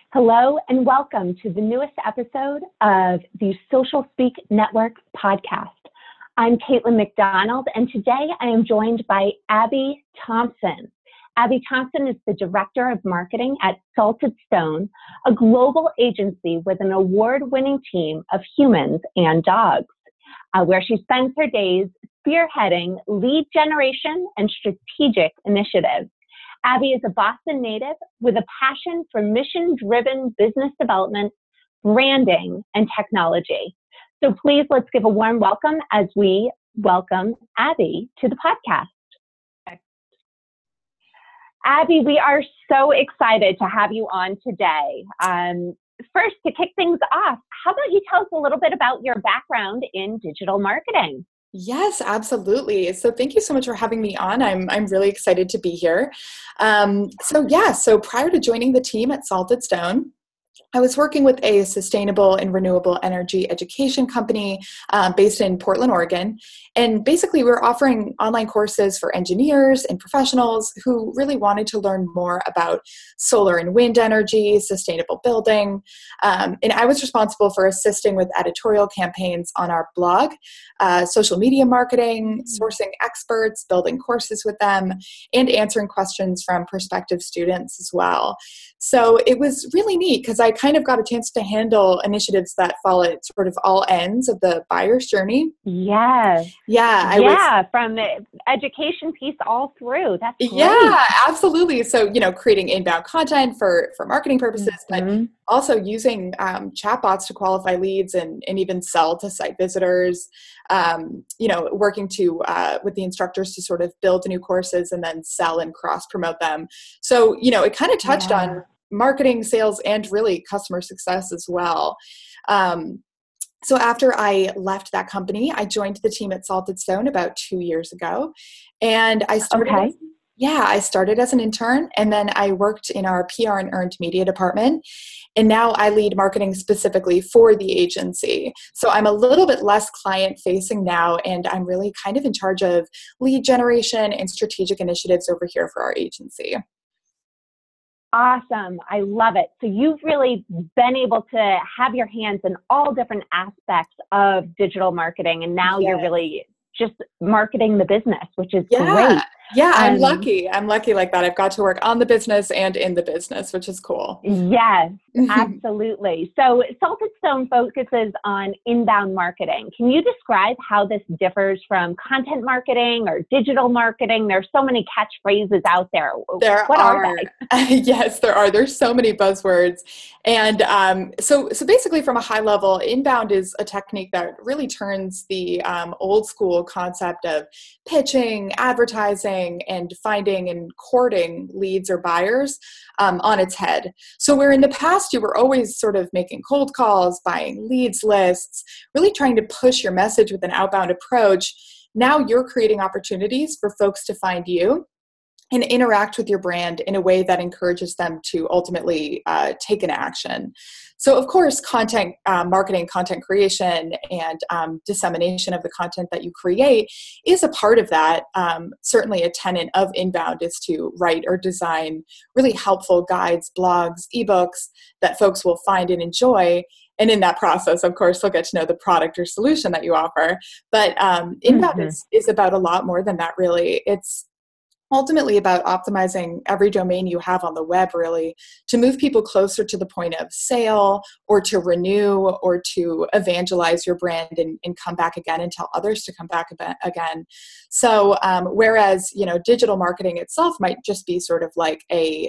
Hello and welcome to the newest episode of the Social Speak Network podcast. I'm Caitlin McDonald, and today I am joined by Abby Thompson. Abby Thompson is the Director of Marketing at Salted Stone, a global agency with an award-winning team of humans and dogs, where she spends her days spearheading lead generation and strategic initiatives. Abby is a Boston native with a passion for mission-driven business development, branding, and technology. So please let's give a warm welcome as we welcome Abby to the podcast. Abby, we are so excited to have you on today. First, to kick things off, how about you tell us a little bit about your background in digital marketing? Yes, absolutely. So thank you so much for having me on. I'm really excited to be here. So prior to joining the team at Salted Stone, I was working with a sustainable and renewable energy education company based in Portland, Oregon. And basically, we were offering online courses for engineers and professionals who really wanted to learn more about solar and wind energy, sustainable building. And I was responsible for assisting with editorial campaigns on our blog, social media marketing, sourcing experts, building courses with them, and answering questions from prospective students as well. So it was really neat because I kind of got a chance to handle initiatives that fall at sort of all ends of the buyer's journey. Yes. From the education piece all through. That's great. Yeah, absolutely. So, creating inbound content for marketing purposes, but also using chatbots to qualify leads and even sell to site visitors, working with the instructors to sort of build new courses and then sell and cross promote them. So, it kind of touched on marketing, sales, and really customer success as well. So after I left that company, I joined the team at Salted Stone about 2 years ago. And I started as an intern, and then I worked in our PR and earned media department. And now I lead marketing specifically for the agency. So I'm a little bit less client facing now, and I'm really kind of in charge of lead generation and strategic initiatives over here for our agency. Awesome. I love it. So you've really been able to have your hands in all different aspects of digital marketing, and now you're really just marketing the business, which is great. Yeah, I'm lucky. I'm lucky like that. I've got to work on the business and in the business, which is cool. Yes, absolutely. So Salted Stone focuses on inbound marketing. Can you describe how this differs from content marketing or digital marketing? There's so many catchphrases out there. What are they? Yes, there are. There's so many buzzwords. And so basically from a high level, inbound is a technique that really turns the old school concept of pitching, advertising, and finding and courting leads or buyers on its head. So where in the past you were always sort of making cold calls, buying leads lists, really trying to push your message with an outbound approach, now you're creating opportunities for folks to find you and interact with your brand in a way that encourages them to ultimately take an action. So of course, content marketing, content creation, and dissemination of the content that you create is a part of that. Certainly a tenet of inbound is to write or design really helpful guides, blogs, ebooks that folks will find and enjoy. And in that process, of course, they'll get to know the product or solution that you offer. But inbound is about a lot more than that, really. It's ultimately about optimizing every domain you have on the web, really, to move people closer to the point of sale or to renew or to evangelize your brand and come back again and tell others to come back again. So whereas, digital marketing itself might just be sort of like a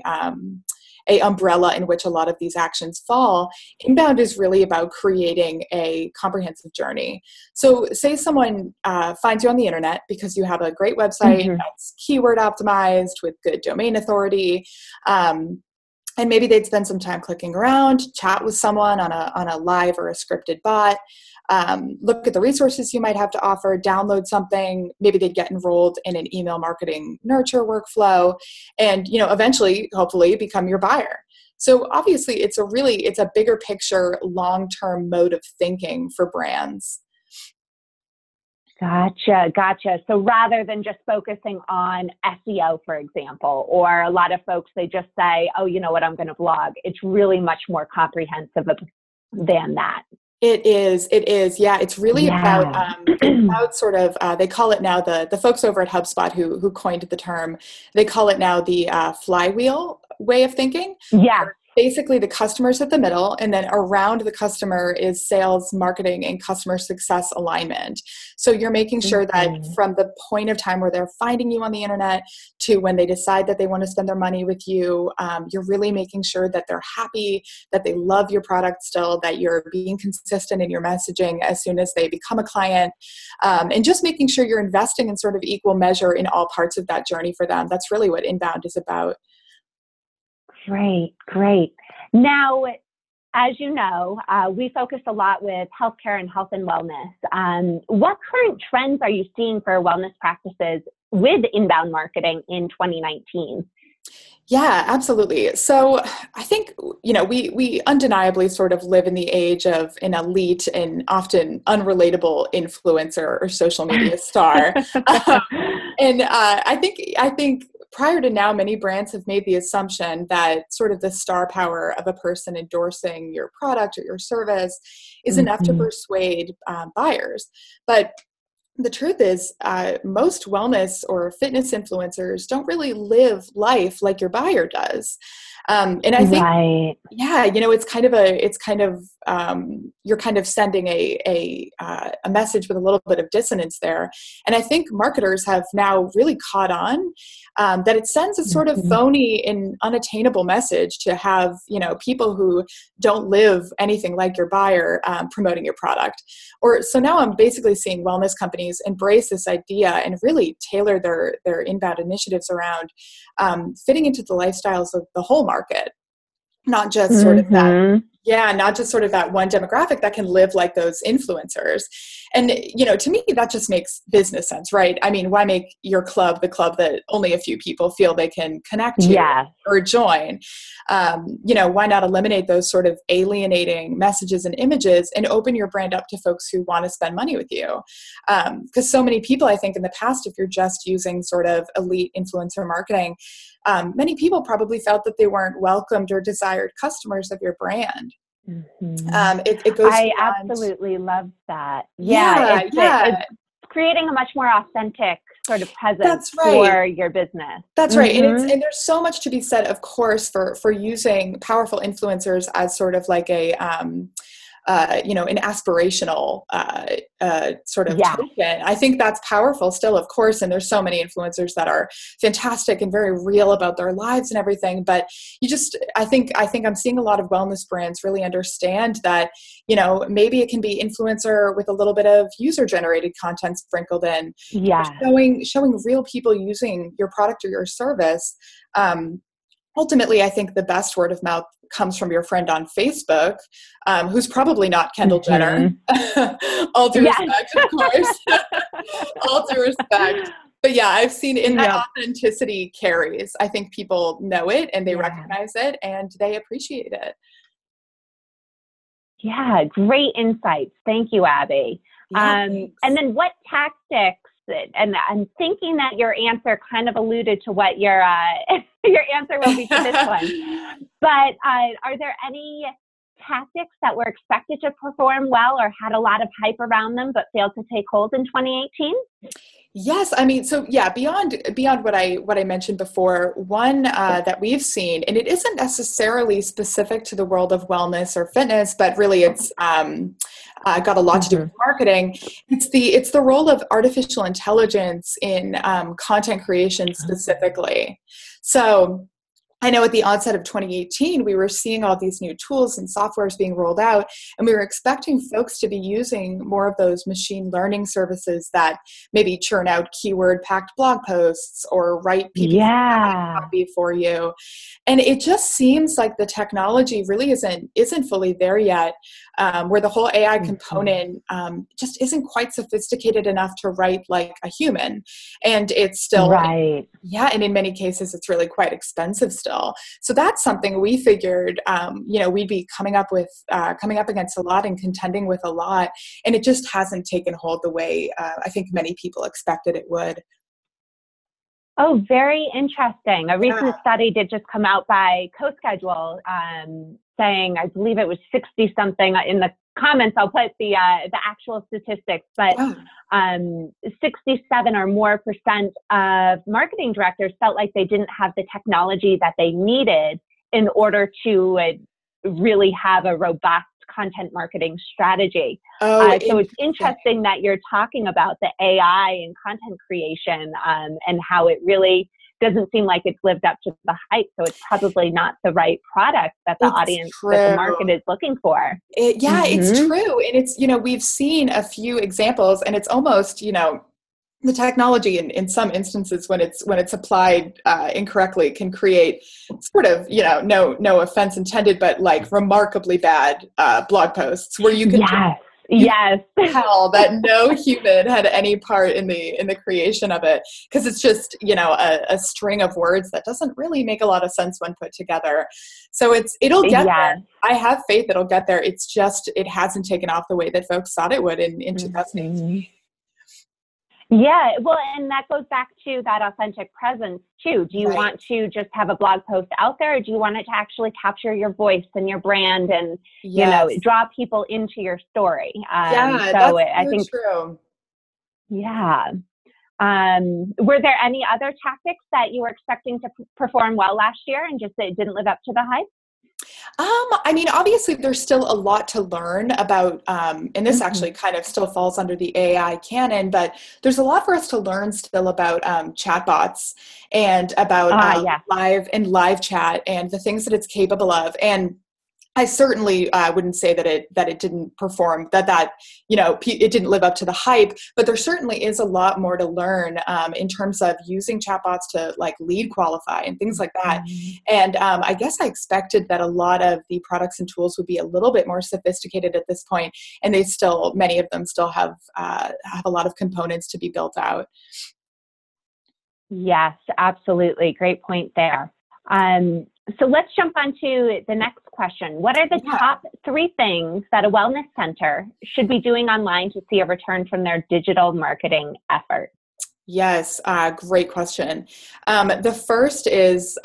umbrella in which a lot of these actions fall, inbound is really about creating a comprehensive journey. So say someone finds you on the internet because you have a great website that's keyword optimized with good domain authority, and maybe they'd spend some time clicking around, chat with someone on a live or a scripted bot, look at the resources you might have to offer, download something, maybe they'd get enrolled in an email marketing nurture workflow, and eventually, hopefully, become your buyer. So obviously, it's a bigger picture, long-term mode of thinking for brands. Gotcha. So rather than just focusing on SEO, for example, or a lot of folks, they just say, oh, you know what, I'm going to blog. It's really much more comprehensive than that. It is. Yeah. It's really about sort of, they call it now the folks over at HubSpot who coined the term, they call it now the flywheel way of thinking. Yeah. Basically, the customer's at the middle, and then around the customer is sales, marketing, and customer success alignment. So you're making sure that from the point of time where they're finding you on the internet to when they decide that they want to spend their money with you, you're really making sure that they're happy, that they love your product still, that you're being consistent in your messaging as soon as they become a client, and just making sure you're investing in sort of equal measure in all parts of that journey for them. That's really what Inbound is about. Great. Now, as you know, we focus a lot with healthcare and health and wellness. What current trends are you seeing for wellness practices with inbound marketing in 2019? Yeah, absolutely. So I think, we undeniably sort of live in the age of an elite and often unrelatable influencer or social media star. And I think prior to now, many brands have made the assumption that sort of the star power of a person endorsing your product or your service is enough to persuade buyers. But the truth is, most wellness or fitness influencers don't really live life like your buyer does. And I think, it's kind of, you're kind of sending a message with a little bit of dissonance there. And I think marketers have now really caught on that it sends a sort of phony and unattainable message to have, people who don't live anything like your buyer promoting your product. So now I'm basically seeing wellness companies embrace this idea and really tailor their inbound initiatives around fitting into the lifestyles of the whole market, not just sort of that. Yeah, not just sort of that one demographic that can live like those influencers. And, to me, that just makes business sense, right? I mean, why make your club the club that only a few people feel they can connect to or join? Why not eliminate those sort of alienating messages and images and open your brand up to folks who want to spend money with you? Because so many people, I think in the past, if you're just using sort of elite influencer marketing, many people probably felt that they weren't welcomed or desired customers of your brand. It goes I beyond. Absolutely love that. It's creating a much more authentic sort of presence for your business. That's right. And there's so much to be said, of course, for using powerful influencers as sort of like an aspirational sort of token. I think that's powerful still, of course. And there's so many influencers that are fantastic and very real about their lives and everything. But I think I'm seeing a lot of wellness brands really understand that, maybe it can be influencer with a little bit of user generated content sprinkled in, showing real people using your product or your service. Ultimately, I think the best word of mouth comes from your friend on Facebook, who's probably not Kendall Jenner. All due respect, of course. All due respect. But yeah, I've seen that authenticity carries. I think people know it and they recognize it and they appreciate it. Yeah, great insights. Thank you, Abby. And then what tactics, and I'm thinking that your answer kind of alluded to what your answer will be to this one, but are there any tactics that were expected to perform well or had a lot of hype around them but failed to take hold in 2018? Yes, I mean, so yeah, beyond what I mentioned before, one that we've seen, and it isn't necessarily specific to the world of wellness or fitness, but really it's got a lot to do with marketing. It's the role of artificial intelligence in content creation specifically. So I know at the onset of 2018, we were seeing all these new tools and softwares being rolled out, and we were expecting folks to be using more of those machine learning services that maybe churn out keyword-packed blog posts or write PDF copy for you. And it just seems like the technology really isn't fully there yet, where the whole AI component just isn't quite sophisticated enough to write like a human. And it's still, and in many cases, it's really quite expensive still. still. So that's something we figured, we'd be coming up against a lot and contending with a lot. And it just hasn't taken hold the way I think many people expected it would. Oh, very interesting. A Yeah. recent study did just come out by CoSchedule saying, I believe it was 60 something in the comments. I'll put the actual statistics, but 67 or more % of marketing directors felt like they didn't have the technology that they needed in order to really have a robust content marketing strategy. So it's interesting that you're talking about the AI and content creation and how it really doesn't seem like it's lived up to the hype. So it's probably not the right product that the audience, that the market is looking for. It's true. And it's, we've seen a few examples, and it's almost, the technology in some instances when it's applied incorrectly can create sort of, no offense intended, but like remarkably bad blog posts where you can tell that no human had any part in the creation of it, because it's just, a string of words that doesn't really make a lot of sense when put together. So it'll get there. I have faith it'll get there. It's just, it hasn't taken off the way that folks thought it would in 2018. Yeah, well, and that goes back to that authentic presence too. Do you want to just have a blog post out there, or do you want it to actually capture your voice and your brand and, draw people into your story? So I think true. Yeah. Were there any other tactics that you were expecting to perform well last year and just it didn't live up to the hype? Obviously there's still a lot to learn about, and this actually kind of still falls under the AI canon, but there's a lot for us to learn still about chatbots and about live chat and the things that it's capable of. And I certainly wouldn't say that it didn't perform, it didn't live up to the hype, but there certainly is a lot more to learn in terms of using chatbots to like lead qualify and things like that. And I guess I expected that a lot of the products and tools would be a little bit more sophisticated at this point, and many of them still have a lot of components to be built out. Yes, absolutely. Great point there. So let's jump on to the next question. What are the top 3 things that a wellness center should be doing online to see a return from their digital marketing effort? Yes, great question. The first is,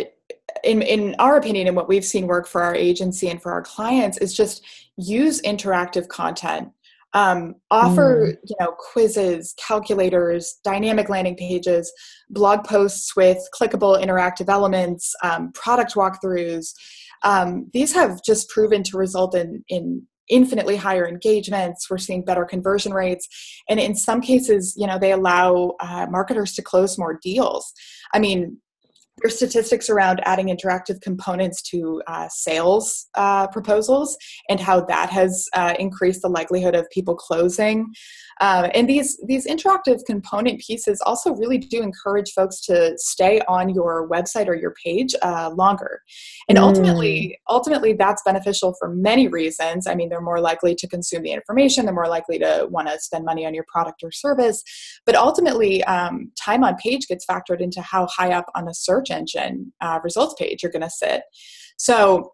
in our opinion, and what we've seen work for our agency and for our clients, is just use interactive content. Offer, quizzes, calculators, dynamic landing pages, blog posts with clickable interactive elements, product walkthroughs. These have just proven to result in infinitely higher engagements. We're seeing better conversion rates. And in some cases, they allow marketers to close more deals. There's statistics around adding interactive components to sales proposals and how that has increased the likelihood of people closing. And these interactive component pieces also really do encourage folks to stay on your website or your page longer. And ultimately, that's beneficial for many reasons. They're more likely to consume the information. They're more likely to want to spend money on your product or service. But ultimately, time on page gets factored into how high up on a search engine results page you're going to sit. So,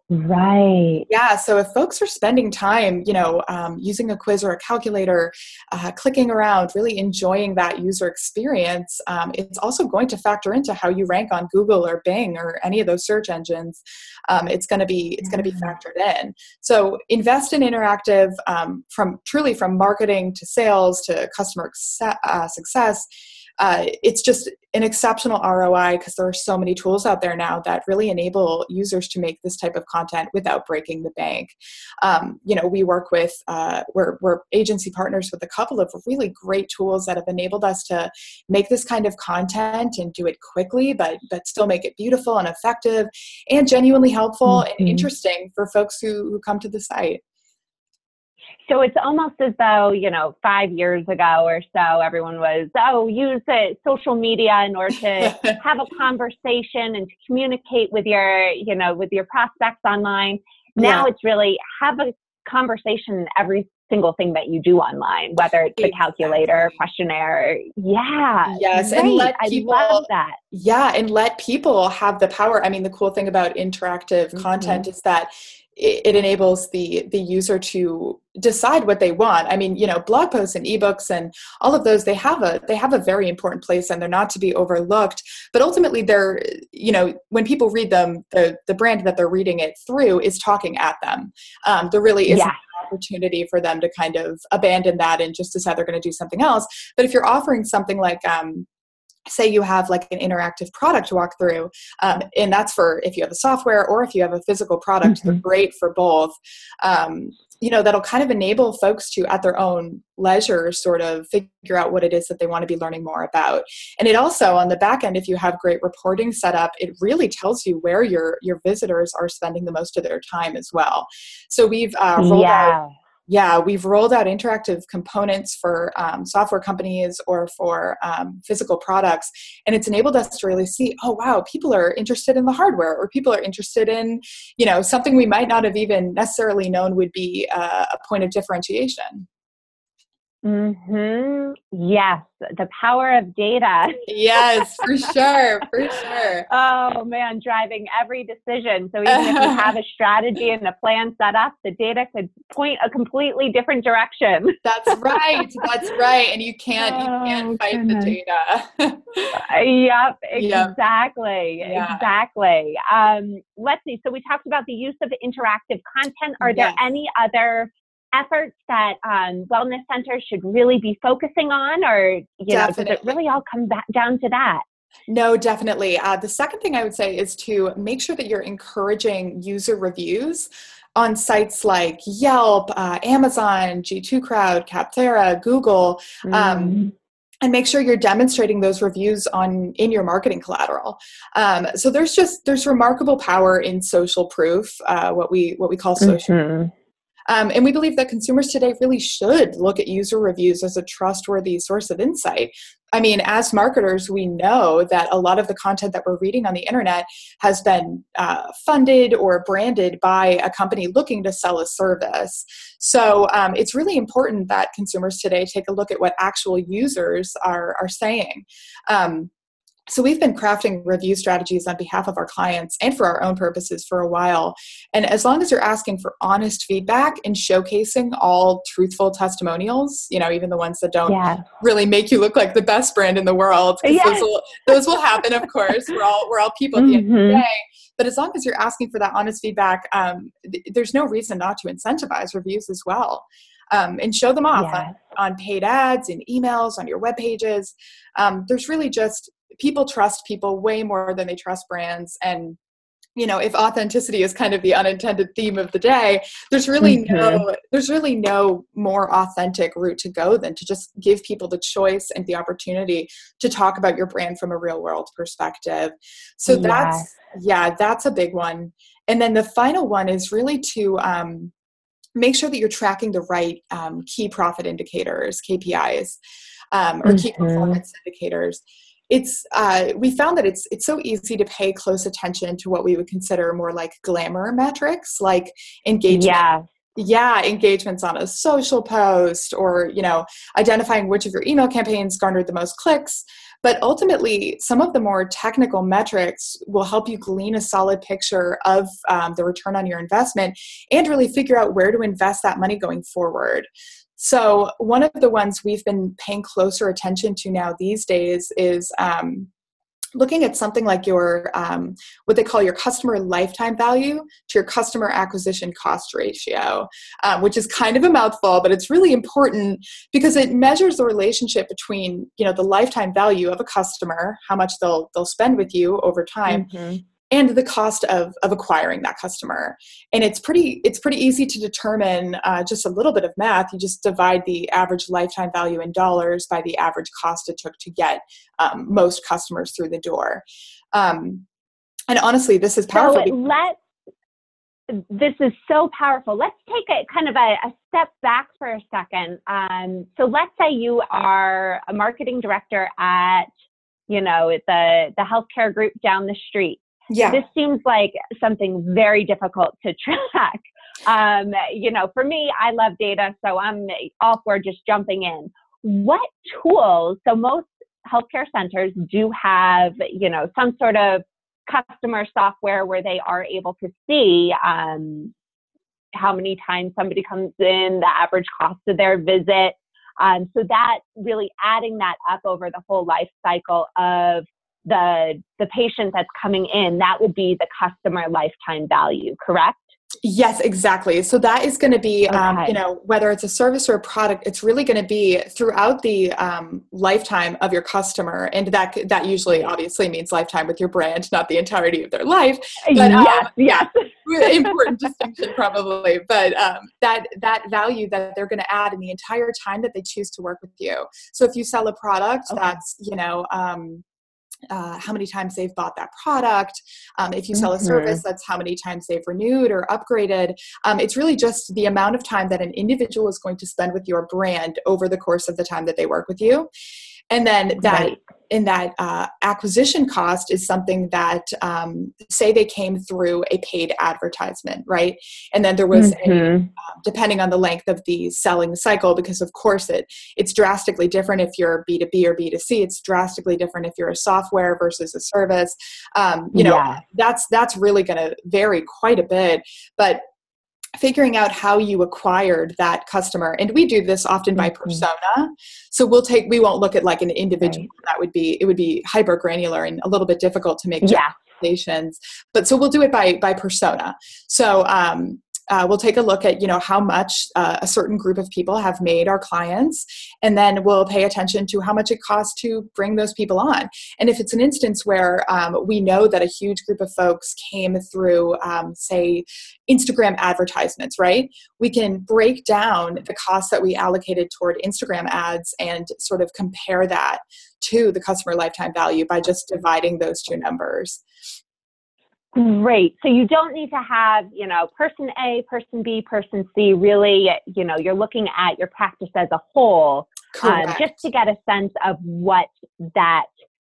so if folks are spending time, using a quiz or a calculator, clicking around, really enjoying that user experience, it's also going to factor into how you rank on Google or Bing or any of those search engines. It's going to be factored in. So invest in interactive, from marketing to sales to customer success. It's just an exceptional ROI because there are so many tools out there now that really enable users to make this type of content without breaking the bank. We work with, we're agency partners with a couple of really great tools that have enabled us to make this kind of content and do it quickly, but still make it beautiful and effective and genuinely helpful and interesting for folks who come to the site. So it's almost as though, 5 years ago or so, everyone was, use social media in order to have a conversation and to communicate with your prospects online. Now it's really have a conversation in every single thing that you do online, whether it's the calculator, Exactly. questionnaire. Yeah, Yes, and great. let I love people, that. yeah, and let people have the power. I mean, the cool thing about interactive content Hmm. is that it enables the user to decide what they want. I mean, blog posts and ebooks and all of those, they have a very important place, and they're not to be overlooked. But ultimately, they're, when people read them, the brand that they're reading it through is talking at them. There really isn't Yes. an opportunity for them to kind of abandon that and just decide they're going to do something else. But if you're offering something like, say you have like an interactive product walkthrough, and that's for if you have a software or if you have a physical product, they're Hmm. great for both. That'll kind of enable folks to, at their own leisure, sort of figure out what it is that they want to be learning more about. And it also, on the back end, if you have great reporting set up, it really tells you where your visitors are spending the most of their time as well. So we've rolled out Yeah. yeah, we've rolled out interactive components for software companies or for physical products, and it's enabled us to really see, oh wow, people are interested in the hardware, or people are interested in, something we might not have even necessarily known would be a point of differentiation. Yes, the power of data. Yes, for sure, for sure. Oh man, driving every decision. So even if you have a strategy and a plan set up, the data could point a completely different direction. That's right. That's right. And you can't Oh fight the goodness. data. Yep, Yep. exactly. Yeah. Exactly. Let's see. So we talked about the use of interactive content. Are there Yes. any other efforts that wellness centers should really be focusing on, or does it Definitely. really all come back down to that? No, definitely. The second thing I would say is to make sure that you're encouraging user reviews on sites like Yelp, Amazon, G2 Crowd, Capterra, Google, um, Mm, and make sure you're demonstrating those reviews in your marketing collateral. So there's remarkable power in social proof, what we call social. mm-hmm. And we believe that consumers today really should look at user reviews as a trustworthy source of insight. I mean, as marketers, we know that a lot of the content that we're reading on the internet has been funded or branded by a company looking to sell a service. So it's really important that consumers today take a look at what actual users are saying. So we've been crafting review strategies on behalf of our clients and for our own purposes for a while. And as long as you're asking for honest feedback and showcasing all truthful testimonials, even the ones that don't Yeah. really make you look like the best brand in the world, because those Yes. will those will happen, of course. We're all people at the end of the Mm-hmm. day. But as long as you're asking for that honest feedback, there's no reason not to incentivize reviews as well. And show them off Yes. on paid ads and emails on your web pages. There's really just people trust people way more than they trust brands. And if authenticity is kind of the unintended theme of the day, there's really Mm-hmm. no more authentic route to go than to just give people the choice and the opportunity to talk about your brand from a real world perspective. So Yes. that's a big one. And then the final one is really to make sure that you're tracking the right key profit indicators, KPIs, or key Mm-hmm. performance indicators. We found that it's so easy to pay close attention to what we would consider more like glamour metrics, like engagement. Yes. Yeah, engagements on a social post, or identifying which of your email campaigns garnered the most clicks. But ultimately, some of the more technical metrics will help you glean a solid picture of the return on your investment and really figure out where to invest that money going forward. So one of the ones we've been paying closer attention to now these days is looking at something like your what they call your customer lifetime value to your customer acquisition cost ratio, which is kind of a mouthful, but it's really important because it measures the relationship between the lifetime value of a customer, how much they'll spend with you over time, Mm-hmm. and the cost of acquiring that customer. And it's pretty easy to determine. Just a little bit of math, you just divide the average lifetime value in dollars by the average cost it took to get most customers through the door. And honestly, this is So powerful. this is so powerful. Let's take a kind of a step back for a second. So let's say you are a marketing director at, the healthcare group down the street. Yeah. This seems like something very difficult to track. For me, I love data, so I'm all for just jumping in. What tools, so most healthcare centers do have, some sort of customer software where they are able to see how many times somebody comes in, the average cost of their visit. So that really adding that up over the whole life cycle of the patient that's coming in, that would be the customer lifetime value, correct? Yes, exactly. So that is going to be, Okay. whether it's a service or a product, it's really going to be throughout the lifetime of your customer. And that usually obviously means lifetime with your brand, not the entirety of their life. But Yes. important distinction probably. But that value that they're going to add in the entire time that they choose to work with you. So if you sell a product, that's, how many times they've bought that product. If you sell a service, that's how many times they've renewed or upgraded. It's really just the amount of time that an individual is going to spend with your brand over the course of the time that they work with you. And then that acquisition cost is something that, say they came through a paid advertisement, right? And then there was depending on the length of the selling cycle, because of course it's drastically different if you're B2B or B2C. It's drastically different if you're a software versus a service. That's really going to vary quite a bit. But figuring out how you acquired that customer. And we do this often by persona. So we won't look at like an individual. Right. It would be hyper granular and a little bit difficult to make generalizations. But so we'll do it by persona. So, we'll take a look at, how much a certain group of people have made our clients, and then we'll pay attention to how much it costs to bring those people on. And if it's an instance where we know that a huge group of folks came through, say, Instagram advertisements, right? We can break down the costs that we allocated toward Instagram ads and sort of compare that to the customer lifetime value by just dividing those two numbers. Great. So you don't need to have, person A, person B, person C. Really, you're looking at your practice as a whole, just to get a sense of what that,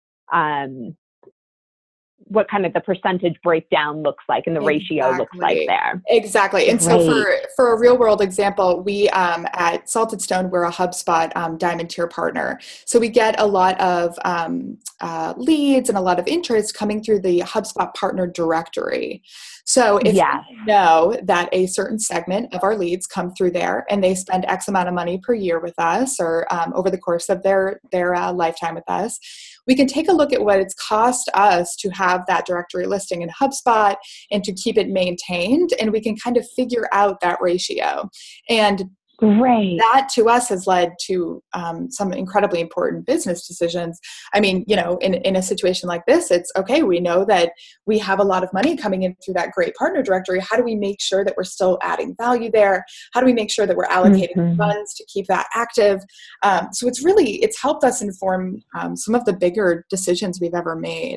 what kind of the percentage breakdown looks like and the ratio looks like there. Exactly. And so for a real world example, we at Salted Stone, we're a HubSpot Diamond Tier partner. So we get a lot of leads and a lot of interest coming through the HubSpot partner directory. So if you know that a certain segment of our leads come through there and they spend X amount of money per year with us or over the course of their lifetime with us, we can take a look at what it's cost us to have that directory listing in HubSpot and to keep it maintained. And we can kind of figure out that ratio. And that to us has led to some incredibly important business decisions. I mean, in a situation like this, it's okay. We know that we have a lot of money coming in through that great partner directory. How do we make sure that we're still adding value there? How do we make sure that we're allocating funds to keep that active? So it's helped us inform some of the bigger decisions we've ever made.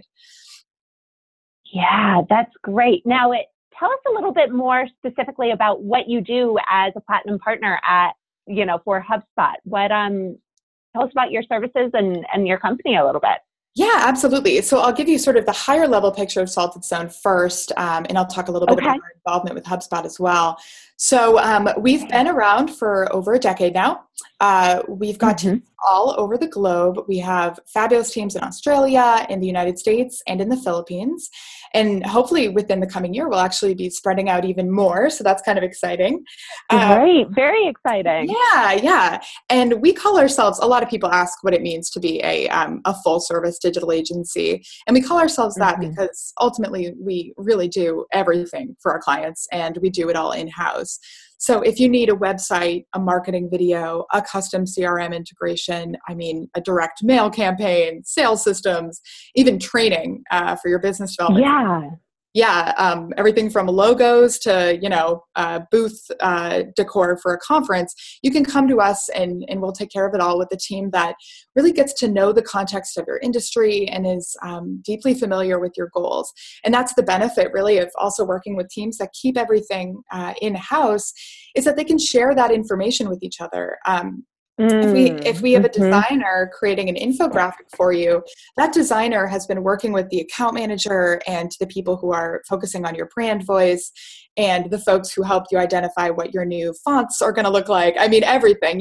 Yeah, that's great. Now, tell us a little bit more specifically about what you do as a platinum partner for HubSpot. Tell us about your services and your company a little bit. Yeah, absolutely. So I'll give you sort of the higher level picture of Salted Stone first, and I'll talk a little bit about our involvement with HubSpot as well. So we've been around for over a decade now. We've got teams all over the globe. We have fabulous teams in Australia, in the United States, and in the Philippines. And hopefully within the coming year, we'll actually be spreading out even more. So that's kind of exciting. Great. Very exciting. Yeah. And we call ourselves, a lot of people ask what it means to be a full service digital agency. And we call ourselves that because ultimately we really do everything for our clients and we do it all in-house. So if you need a website, a marketing video, a custom CRM integration, a direct mail campaign, sales systems, even training for your business development. Everything from logos to, booth decor for a conference, you can come to us and we'll take care of it all with a team that really gets to know the context of your industry and is deeply familiar with your goals. And that's the benefit really of also working with teams that keep everything in-house, is that they can share that information with each other. If we have a Mm-hmm. designer creating an infographic for you, that designer has been working with the account manager and the people who are focusing on your brand voice and the folks who help you identify what your new fonts are going to look like. I mean, everything,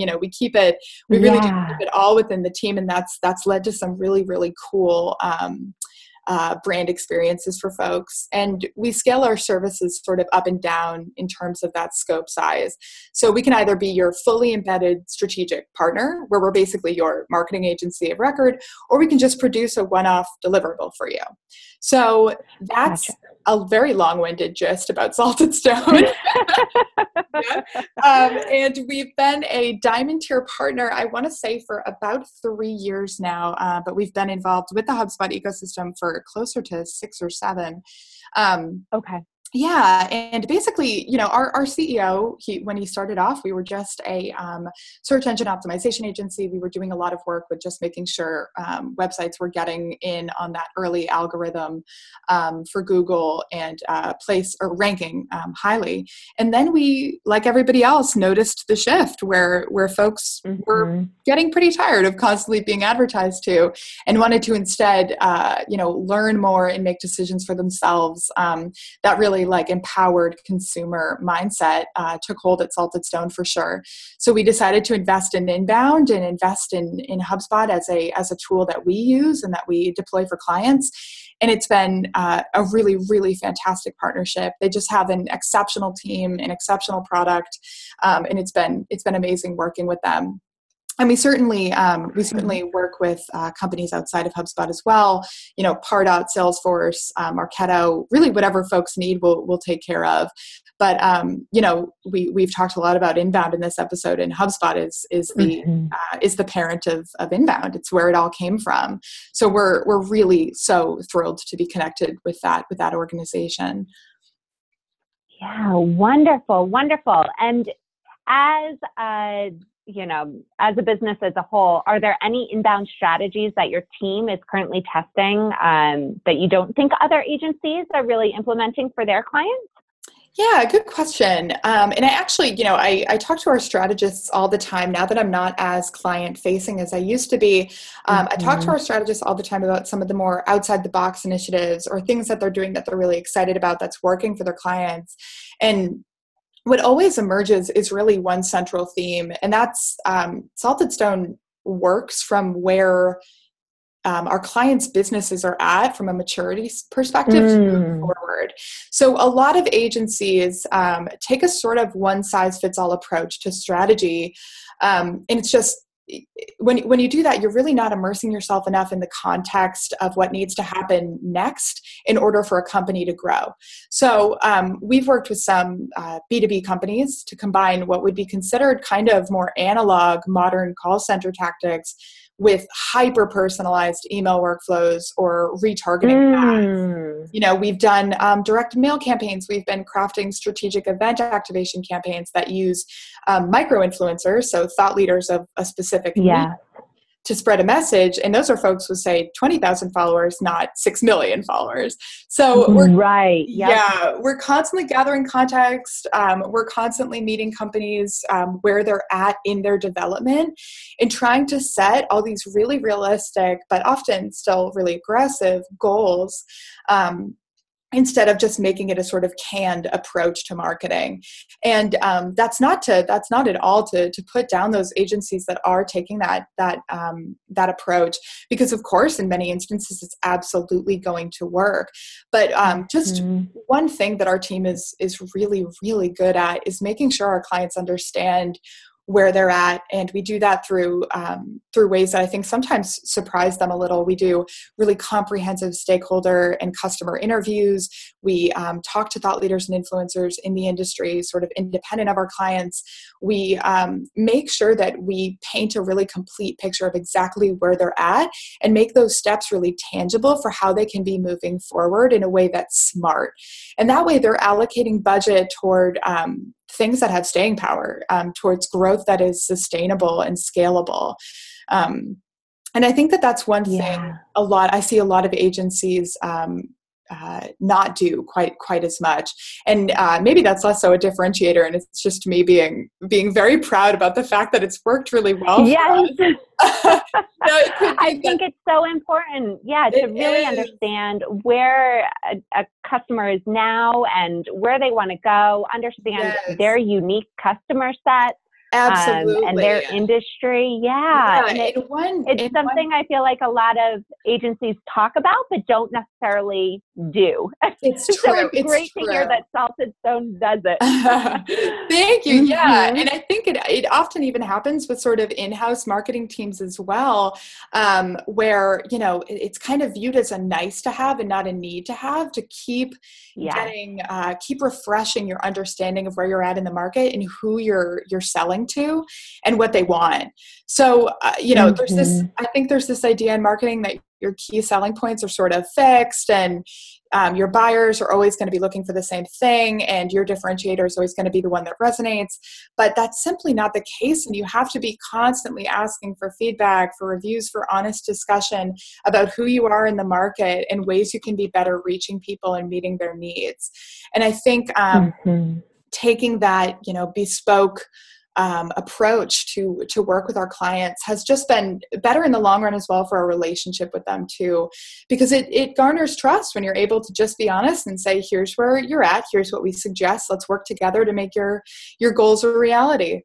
we really do keep Yeah. it all within the team, and that's led to some really, really cool brand experiences for folks. And we scale our services sort of up and down in terms of that scope size. So we can either be your fully embedded strategic partner, where we're basically your marketing agency of record, or we can just produce a one-off deliverable for you. So Gotcha. that's a very long-winded gist about Salted Stone. Yeah. And we've been a diamond tier partner, I want to say, for about 3 years now, but we've been involved with the HubSpot ecosystem for closer to 6 or 7. Okay. Yeah, and basically, our CEO, when he started off, we were just a search engine optimization agency. We were doing a lot of work with just making sure websites were getting in on that early algorithm for Google and place or ranking highly. And then we, like everybody else, noticed the shift where folks were getting pretty tired of constantly being advertised to, and wanted to instead, learn more and make decisions for themselves. That really empowered consumer mindset took hold at Salted Stone for sure. So we decided to invest in inbound and invest in HubSpot as a tool that we use and that we deploy for clients. And it's been a really, really fantastic partnership. They just have an exceptional team, an exceptional product, and it's been amazing working with them. And we certainly work with companies outside of HubSpot as well. Pardot, Salesforce, Marketo, really whatever folks need, we'll take care of. But we've talked a lot about inbound in this episode, and HubSpot is the parent of inbound. It's where it all came from. So we're really so thrilled to be connected with that organization. Yeah, wonderful, wonderful. And as as a business as a whole, are there any inbound strategies that your team is currently testing that you don't think other agencies are really implementing for their clients? Yeah, good question. And I actually, I talk to our strategists all the time now that I'm not as client facing as I used to be. I talk to our strategists all the time about some of the more outside the box initiatives or things that they're doing that they're really excited about that's working for their clients. And what always emerges is really one central theme, and that's Salted Stone works from where our clients' businesses are at from a maturity perspective to move forward. So a lot of agencies take a sort of one-size-fits-all approach to strategy, and it's just when you do that, you're really not immersing yourself enough in the context of what needs to happen next in order for a company to grow. So we've worked with some B2B companies to combine what would be considered kind of more analog, modern call center tactics with hyper-personalized email workflows or retargeting ads. We've done direct mail campaigns. We've been crafting strategic event activation campaigns that use micro-influencers, so thought leaders of a specific niche, to spread a message. And those are folks with, say, 20,000 followers, not 6 million followers. So we're constantly gathering context. We're constantly meeting companies where they're at in their development and trying to set all these really realistic, but often still really aggressive goals. Instead of just making it a sort of canned approach to marketing. And that's not at all to put down those agencies that are taking that approach, because of course in many instances it's absolutely going to work. But just one thing that our team is really, really good at is making sure our clients understand where they're at. And we do that through ways that I think sometimes surprise them a little. We do really comprehensive stakeholder and customer interviews. We talk to thought leaders and influencers in the industry, sort of independent of our clients. We make sure that we paint a really complete picture of exactly where they're at and make those steps really tangible for how they can be moving forward in a way that's smart. And that way they're allocating budget toward things that have staying power, towards growth that is sustainable and scalable. And I think that that's one thing I see a lot of agencies not do quite as much. And maybe that's less so a differentiator, and it's just me being very proud about the fact that it's worked really well. Yes. For us. I think it's so important, to really understand where a customer is now and where they want to go, understand their unique customer set. Absolutely. And their industry. And it's something I feel like a lot of agencies talk about, but don't necessarily do. It's true. So it's great to hear that Salted Stone does it. Thank you. Yeah. And I think it often even happens with sort of in-house marketing teams as well, where, it's kind of viewed as a nice to have and not a need to have, to keep keep refreshing your understanding of where you're at in the market and who you're selling to and what they want. So, I think there's this idea in marketing that your key selling points are sort of fixed, and your buyers are always going to be looking for the same thing, and your differentiator is always going to be the one that resonates. But that's simply not the case. And you have to be constantly asking for feedback, for reviews, for honest discussion about who you are in the market and ways you can be better reaching people and meeting their needs. And I think taking that, bespoke approach to work with our clients has just been better in the long run as well for our relationship with them too, because it garners trust when you're able to just be honest and say, here's where you're at, here's what we suggest, let's work together to make your goals a reality.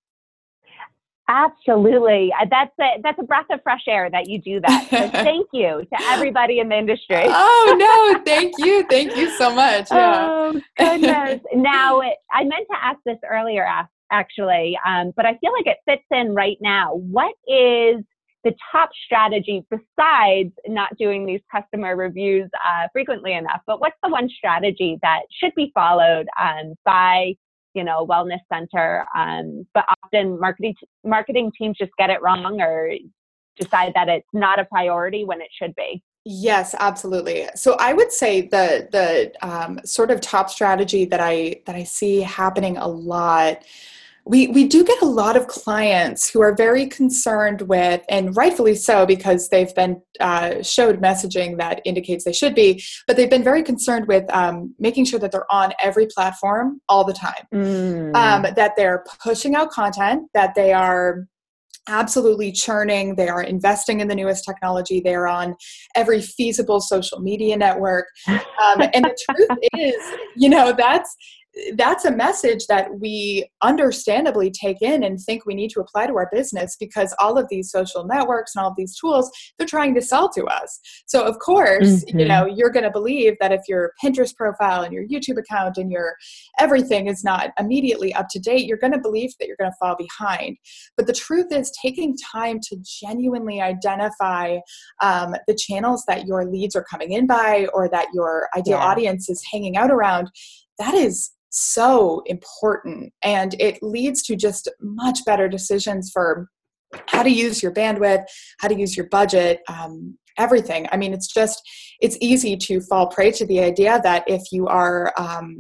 Absolutely. That's a breath of fresh air that you do that. So thank you to everybody in the industry. Oh, no, thank you. Thank you so much. Yeah. Oh, goodness. Now, I meant to ask this earlier, actually, but I feel like it fits in right now. What is the top strategy besides not doing these customer reviews frequently enough? But what's the one strategy that should be followed by a wellness center, but often marketing teams just get it wrong or decide that it's not a priority when it should be? Yes, absolutely. So I would say the sort of top strategy that I see happening a lot. We do get a lot of clients who are very concerned with, and rightfully so, because they've been showed messaging that indicates they should be, but they've been very concerned with making sure that they're on every platform all the time, that they're pushing out content, that they are absolutely churning, they are investing in the newest technology, they're on every feasible social media network. And the truth is, that's a message that we understandably take in and think we need to apply to our business, because all of these social networks and all of these tools, they're trying to sell to us. So of course, you're going to believe that if your Pinterest profile and your YouTube account and your everything is not immediately up to date, you're going to believe that you're going to fall behind. But the truth is, taking time to genuinely identify the channels that your leads are coming in by, or that your ideal audience is hanging out around, that is so important, and it leads to just much better decisions for how to use your bandwidth, how to use your budget, everything. I mean, it's easy to fall prey to the idea that if you are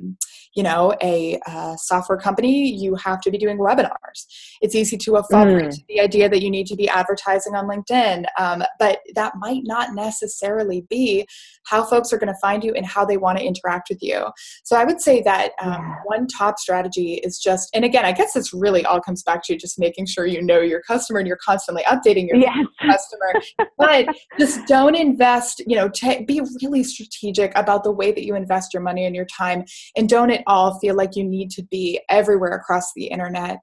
a software company, you have to be doing webinars. It's easy to fall prey to the idea that you need to be advertising on LinkedIn, but that might not necessarily be how folks are going to find you and how they want to interact with you. So I would say that one top strategy is just, and again, I guess this really all comes back to just making sure you know your customer and you're constantly updating your customer, but just don't invest, be really strategic about the way that you invest your money and your time, and don't at all feel like you need to be everywhere across the internet.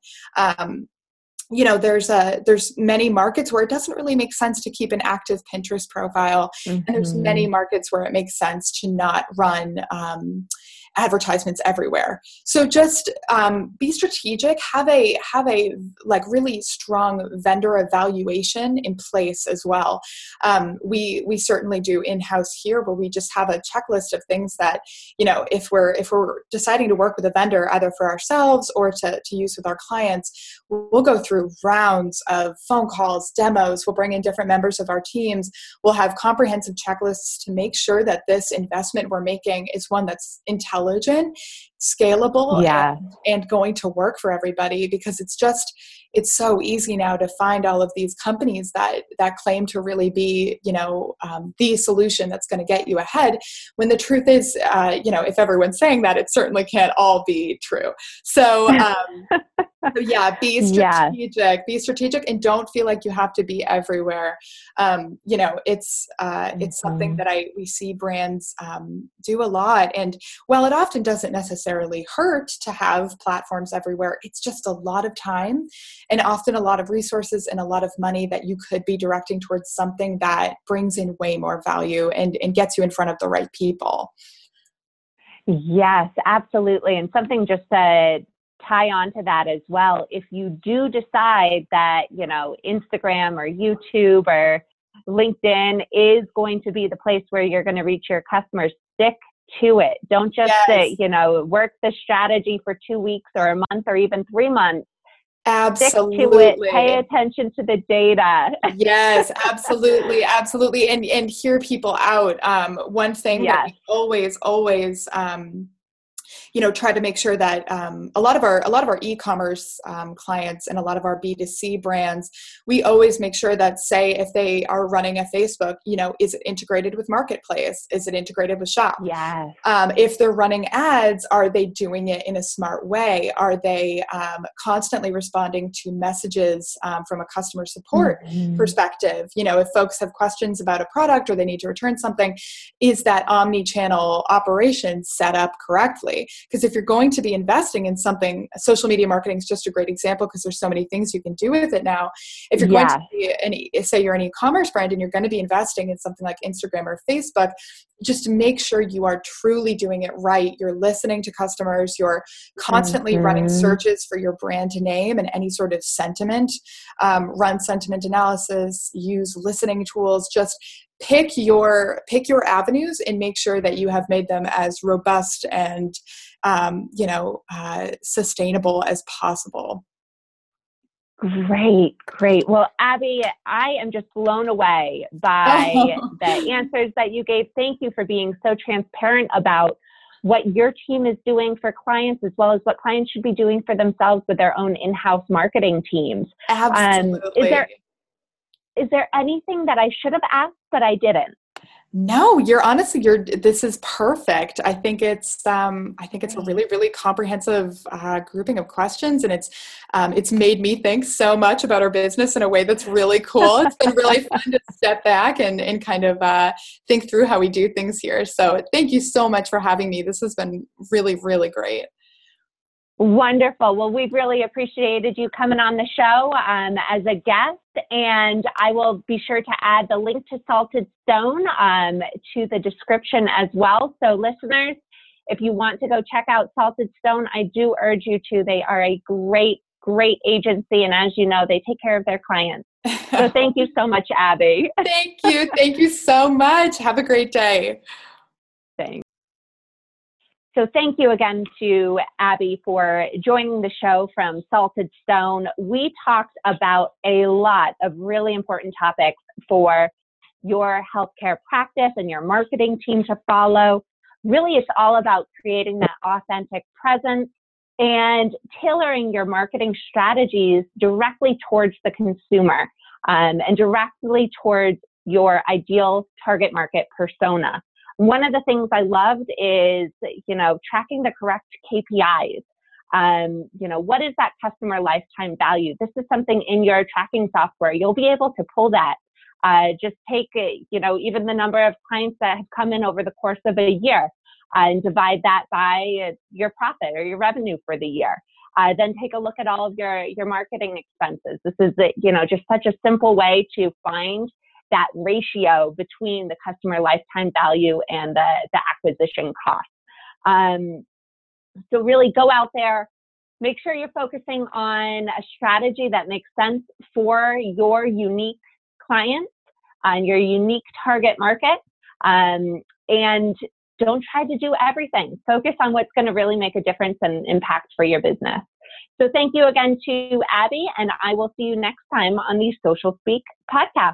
There's many markets where it doesn't really make sense to keep an active Pinterest profile. And there's many markets where it makes sense to not run advertisements everywhere. So just be strategic, have a like really strong vendor evaluation in place as well. We certainly do in-house here, where we just have a checklist of things that, if we're deciding to work with a vendor, either for ourselves or to use with our clients, we'll go through rounds of phone calls, demos, we'll bring in different members of our teams, we'll have comprehensive checklists to make sure that this investment we're making is one that's intelligent intelligent, scalable, Yeah. and going to work for everybody, because it's so easy now to find all of these companies that claim to really be, the solution that's going to get you ahead, when the truth is, if everyone's saying that, it certainly can't all be true. So, so yeah, Yeah. be strategic, and don't feel like you have to be everywhere. It's something that we see brands do a lot. And while it often doesn't necessarily hurt to have platforms everywhere, it's just a lot of time and often a lot of resources and a lot of money that you could be directing towards something that brings in way more value and gets you in front of the right people. Yes, absolutely. And something just to tie on to that as well, if you do decide that, Instagram or YouTube or LinkedIn is going to be the place where you're going to reach your customers, stick to it. Don't just work the strategy for 2 weeks or a month or even 3 months. Absolutely. Stick to it. Pay attention to the data. Yes, absolutely. Absolutely. And hear people out. One thing that we always, try to make sure that a lot of our e-commerce clients and a lot of our B2C brands, we always make sure that, say, if they are running a Facebook, is it integrated with Marketplace? Is it integrated with Shop? Yes. If they're running ads, are they doing it in a smart way? Are they constantly responding to messages from a customer support perspective? If folks have questions about a product or they need to return something, is that omni-channel operation set up correctly? Because if you're going to be investing in something, social media marketing is just a great example, because there's so many things you can do with it now. If you're going to be say you're an e-commerce brand and you're going to be investing in something like Instagram or Facebook, just make sure you are truly doing it right. You're listening to customers. You're constantly running searches for your brand name and any sort of sentiment. Run sentiment analysis. Use listening tools. Just pick your avenues and make sure that you have made them as robust and sustainable as possible. Great. Well, Abby, I am just blown away by the answers that you gave. Thank you for being so transparent about what your team is doing for clients, as well as what clients should be doing for themselves with their own in-house marketing teams. Absolutely. Is there anything that I should have asked but I didn't? No, this is perfect. I think it's a really, really comprehensive grouping of questions, and it's made me think so much about our business in a way that's really cool. It's been really fun to step back and kind of think through how we do things here. So thank you so much for having me. This has been really, really great. Wonderful. Well, we've really appreciated you coming on the show as a guest, and I will be sure to add the link to Salted Stone to the description as well. So listeners, if you want to go check out Salted Stone, I do urge you to. They are a great agency, and as you know, they take care of their clients. So thank you so much, Abby. Thank you. Thank you so much. Have a great day. Thanks. So thank you again to Abby for joining the show from Salted Stone. We talked about a lot of really important topics for your healthcare practice and your marketing team to follow. Really, it's all about creating that authentic presence and tailoring your marketing strategies directly towards the consumer and directly towards your ideal target market persona. One of the things I loved is, tracking the correct KPIs. What is that customer lifetime value? This is something in your tracking software. You'll be able to pull that. Just take, even the number of clients that have come in over the course of a year and divide that by your profit or your revenue for the year. Then take a look at all of your marketing expenses. This is, just such a simple way to find that ratio between the customer lifetime value and the acquisition cost. So really go out there, make sure you're focusing on a strategy that makes sense for your unique clients and your unique target market. And don't try to do everything. Focus on what's going to really make a difference and impact for your business. So thank you again to Abby, and I will see you next time on the Social Speak podcast.